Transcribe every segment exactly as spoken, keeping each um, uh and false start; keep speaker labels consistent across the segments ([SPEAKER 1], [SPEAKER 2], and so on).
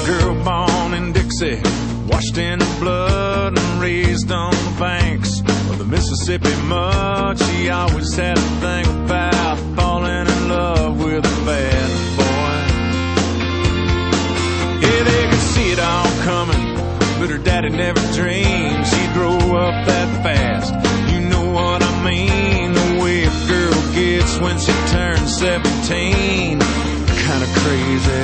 [SPEAKER 1] girl born in Dixie, washed in the blood and raised on the banks of the Mississippi mud. She always had a thing about falling in love with a bad boy. Yeah, they could see it all coming, but her daddy never dreamed she'd grow up that fast. You know what I mean, the way a girl gets when she turns seventeen. Kinda crazy.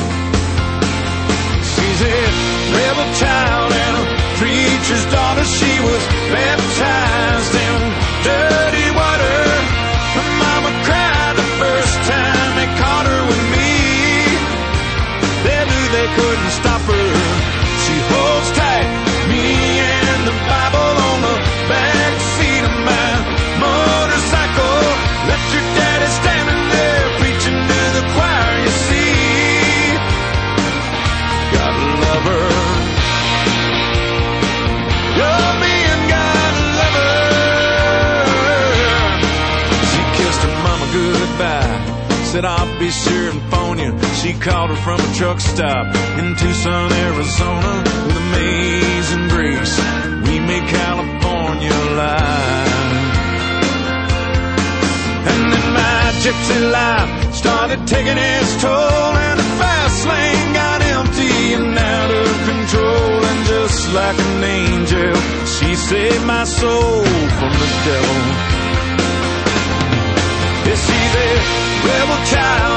[SPEAKER 1] She's a rebel child and a preacher's daughter. She was baptized in dirty water. Her mama cried the first time they caught her with me. They knew they couldn't stop her. She holds tight, me and the Bible on the back seat of my motorcycle. Left your daddy standing there preaching to the choir, you see. Gotta love her. Love me and gotta love her. She kissed her mama goodbye, said I'll be sure and phone you. She called her from a truck stop in Tucson, Arizona. With amazing grace, we made California alive. And then my gypsy life started taking its toll, and the fast lane got empty and out of control. And just like an angel, she saved my soul from the devil. Yeah, she's a rebel child